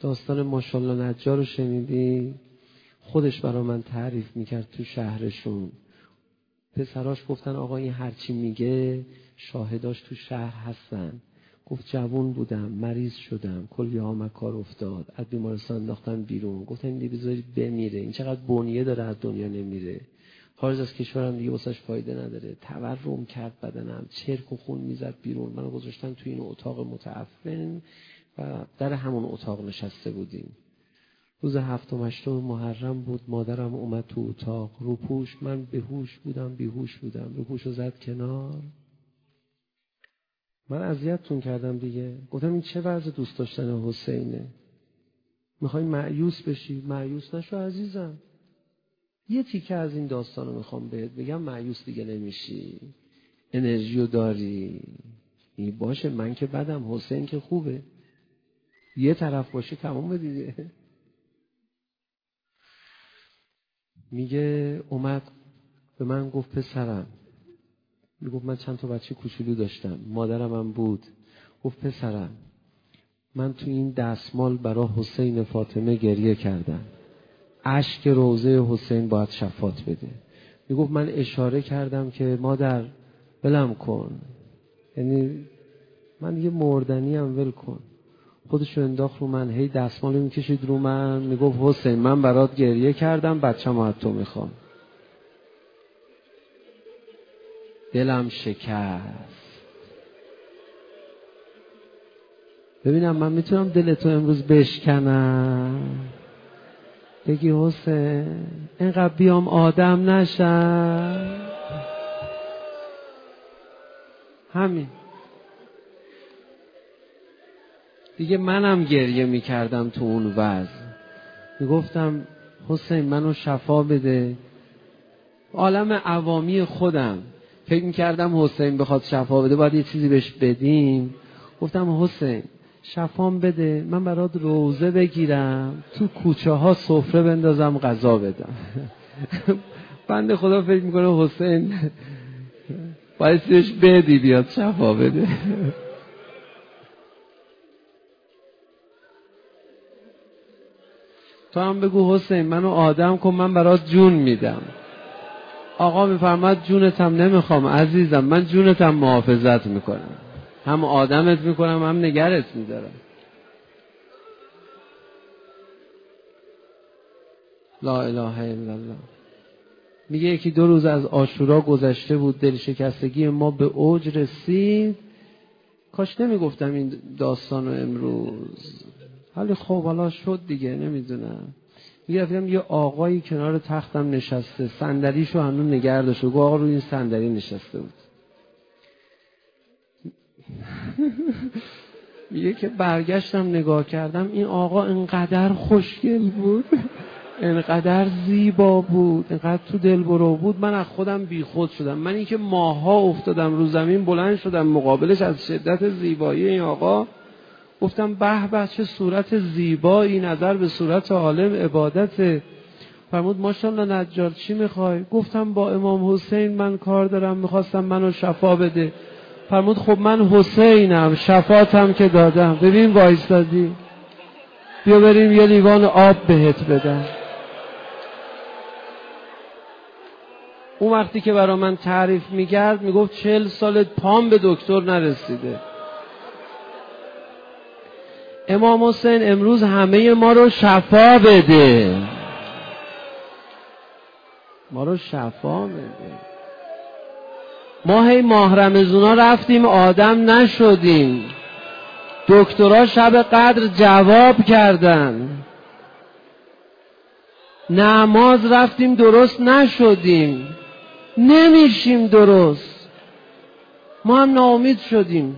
داستان ماشاءالله نجار رو شنیدی؟ خودش برا من تعریف میکرد تو شهرشون. پسراش گفتن آقا این هرچی میگه شاهداش تو شهر هستن. گفت جوون بودم، مریض شدم، کلی آمکار افتاد، از بیمارستان انداختن بیرون. گفتن این بذارید بمیره، این چقدر بنیه داره از دنیا نمیره، خارج از کشورم دیگه واسش فایده نداره. تورم کرد بدنم، چرک و خون میزد بیرون. منو گذاشتن تو این اتاق متعفن و در همون اتاق نشسته بودیم. روز 7 و 8 محرم بود. مادرم اومد تو اتاق روپوش. من بیهوش بودم. روپوشو زد کنار. من اذیتتون کردم دیگه. گفتم این چه وضع دوست داشتن حسینه؟ میخوای مایوس بشی؟ مایوس نشو عزیزم. یه تیکه از این داستانو میخوام بهت بگم، مایوس دیگه نمیشی. انرژیو داری. این باشه، من که بدم، حسین که خوبه. یه طرف باشه تمام دیگه. میگه اومد به من گفت پسرم، میگفت من چند تا بچه کوچولو داشتم، مادرم هم بود. گفت پسرم من تو این دستمال برای حسین فاطمه گریه کردم، اشک روضه حسین باید شفاعت بده. میگفت من اشاره کردم که مادر ولم کن، یعنی من یه مردنی هم ول کن. خودشو انداخت رو من، هی دستمالو میکشید رو من، میگفت حسین من برات گریه کردم، بچه‌مو از تو میخوام. دلم شکست. ببینم من میتونم دلتو امروز بشکنم، بگی حسین اینقدر بیام آدم نشم. همین دیگه. منم گریه میکردم تو اون وضع، میگفتم حسین منو شفا بده. عالم عوامی خودم فکر میکردم حسین بخواد شفا بده باید یه چیزی بهش بدیم. گفتم حسین شفام بده، من برات روزه بگیرم، تو کوچه ها سفره بندازم، غذا بدم. بنده خدا فکر میکنه حسین باید سیش بدی بیاد شفا بده. تو هم بگو حسین منو آدم کن، من برات جون میدم. آقا میفرماد جونتم نمیخوام عزیزم، من جونتم محافظت میکنم، هم آدمت میکنم هم نگرت میدارم. لا اله الا الله. میگه یکی 2 روز از عاشورا گذشته بود، دل شکستگی ما به اوج رسید. کاش نمیگفتم این داستانو امروز، ولی خب حالا شد دیگه، نمیدونم. میگفتم یه آقایی کنار تختم نشسته، صندلیشو هنوز نگه داشته، گفت آقا روی این صندلی نشسته بود. میگه که برگشتم نگاه کردم، این آقا انقدر خوشگل بود، انقدر زیبا بود، انقدر تو دل برو بود، من از خودم بیخود شدم. من این که ماها افتادم رو زمین، بلند شدم مقابلش از شدت زیبایی این آقا. گفتم به به چه صورت زیبایی، نظر به صورت عالم عبادته. فرمود ماشاءالله نجار چی میخوای؟ گفتم با امام حسین من کار دارم، میخواستم منو شفا بده. فرمود خب من حسینم، شفاعتم که دادم. ببین وایستادی، بیا بریم یه لیوان آب بهت بدم. اون وقتی که برا من تعریف میکرد میگفت 40 سال پام به دکتر نرسیده. امام حسین امروز همه ما رو شفا بده، ما رو شفا بده. ما هی ماه رمضونا رفتیم آدم نشدیم، دکترها شب قدر جواب کردن، نماز رفتیم درست نشدیم، نمیشیم درست، ما هم ناامید شدیم.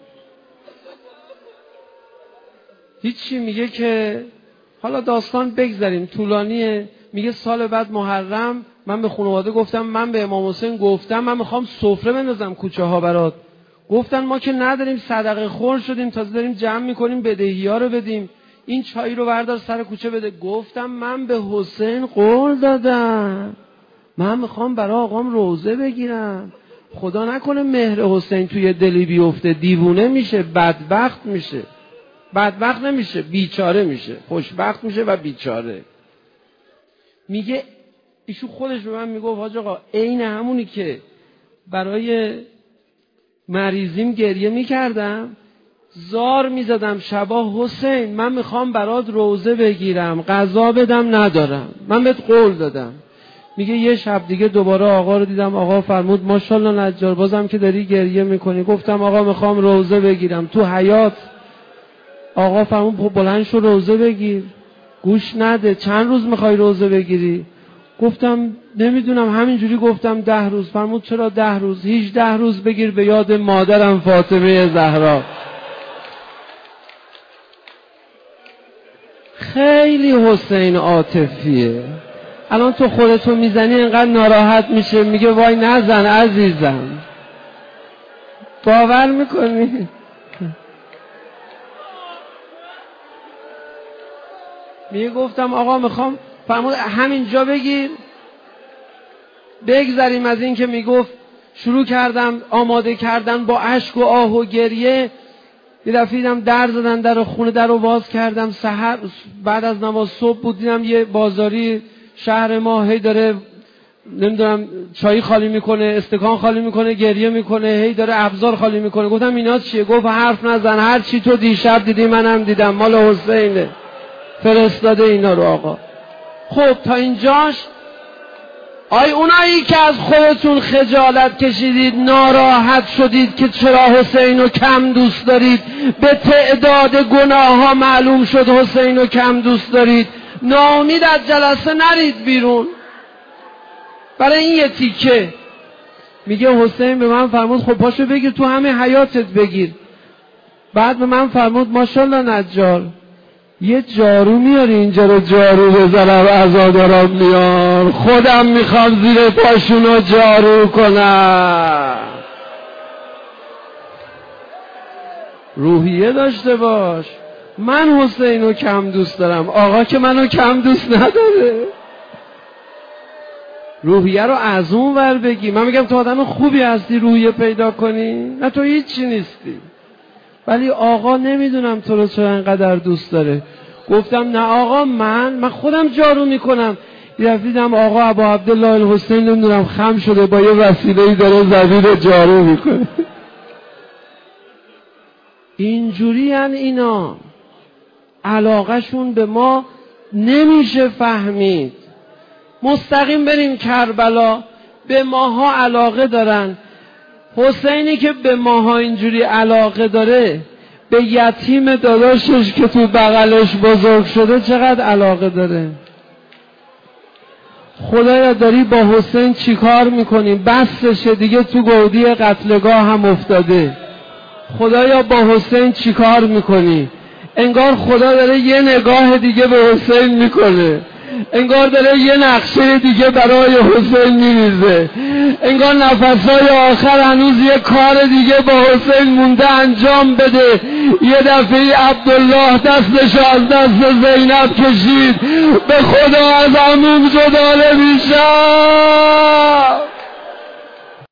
هیچی. میگه که حالا داستان بگذاریم طولانیه. میگه سال بعد محرم من به خانواده گفتم، من به امام حسین گفتم من میخوام سفره بندازم کوچه ها برات. گفتن ما که نداریم، صدقه خور شدیم، تازه داریم جمع میکنیم بدهی ها رو بدیم، این چای رو بردار سر کوچه بده. گفتم من به حسین قول دادم، من میخوام برای آقام روزه بگیرم، خدا نکنه مهر حسین توی دلی بیفته، دیوونه میشه، بدبخت میشه. بدبخت نمیشه، بیچاره میشه، خوشبخت میشه و بیچاره. میگه ایشون خودش به من میگه حاج آقا عین همونی که برای مریضیم گریه میکردم، زار میزدم شبا حسین من میخوام برات روزه بگیرم، غذا بدم ندارم، من بهت قول دادم. میگه یه شب دیگه دوباره آقا رو دیدم، آقا فرمود ماشاءالله نجار بازم که داری گریه میکنی. گفتم آقا میخوام روزه بگیرم. تو حیات آقا فرمود بلند شو روزه بگیر. گوش نده. چند روز میخوای روزه بگیری؟ گفتم نمیدونم، همینجوری گفتم 10 روز. فرمود چرا 10 روز؟ 18 روز بگیر به یاد مادرم فاطمه زهرا. خیلی حسین عاطفیه. الان تو خودتو میزنی انقدر ناراحت میشه، میگه وای نزن عزیزم. باور میکنی؟ میگه گفتم آقا میخوام، فرمود همینجا بگیر. بگذریم از این که میگفت شروع کردم آماده کردن با اشک و آه و گریه. یه دفعه دیدم در زدن در خونه، در رو باز کردم. سحر بعد از نماز صبح بود، دیدم یه بازاری شهر ما هی داره نمیدونم چای خالی میکنه، استکان خالی میکنه، گریه میکنه، هی داره ابزار خالی میکنه. گفتم اینا چیه؟ گفت حرف نزن، هر چی تو دیشب دیدی منم دیدم، مال حسینه، فرستاده اینا رو آقا. خب تا اینجاش اونایی که از خودتون خجالت کشیدید، ناراحت شدید که چرا حسین رو کم دوست دارید، به تعداد گناه ها معلوم شد حسین رو کم دوست دارید، ناامید از جلسه نرید بیرون. برای این یه تیکه میگه حسین به من فرمود خب پاشو بگیر تو همه حیاتت بگیر. بعد به من فرمود ماشاءالله نجار یه جارو میاری اینجا رو جارو بزنم، عزادارم میار، خودم میخوام زیر پاشونو جارو کنم. روحیه داشته باش. من حسینو کم دوست دارم، آقا که منو کم دوست نداره. روحیه رو از اون ور بگی. من میگم تو آدم خوبی هستی روحیه پیدا کنی؟ نه تو هیچی نیستی. ولی آقا نمیدونم تو رو چرا انقدر دوست داره. گفتم نه آقا من خودم جارو میکنم. یه دیدم آقا ابو عبدالله الحسین نمیدونم خم شده با یه وسیله‌ای داره زمین جارو میکنه. اینجوری اینا علاقهشون به ما نمیشه فهمید. مستقیم بریم کربلا، به ماها علاقه دارن. حسینی که به ماها اینجوری علاقه داره، به یتیم داداشش که تو بغلش بزرگ شده چقدر علاقه داره. خدایا داری با حسین چی کار میکنی؟ بسشه دیگه، تو گودی قتلگاه هم افتاده. خدایا با حسین چی کار میکنی؟ انگار خدا داره یه نگاه دیگه به حسین میکنه، انگار داره یه نقشه دیگه برای حسین میریزه، انگار نفسهای آخر هنوز یه کار دیگه با حسین مونده انجام بده. یه دفعه عبدالله دستشو از دست زینب کشید، به خدا از عموم جدا نمیشم.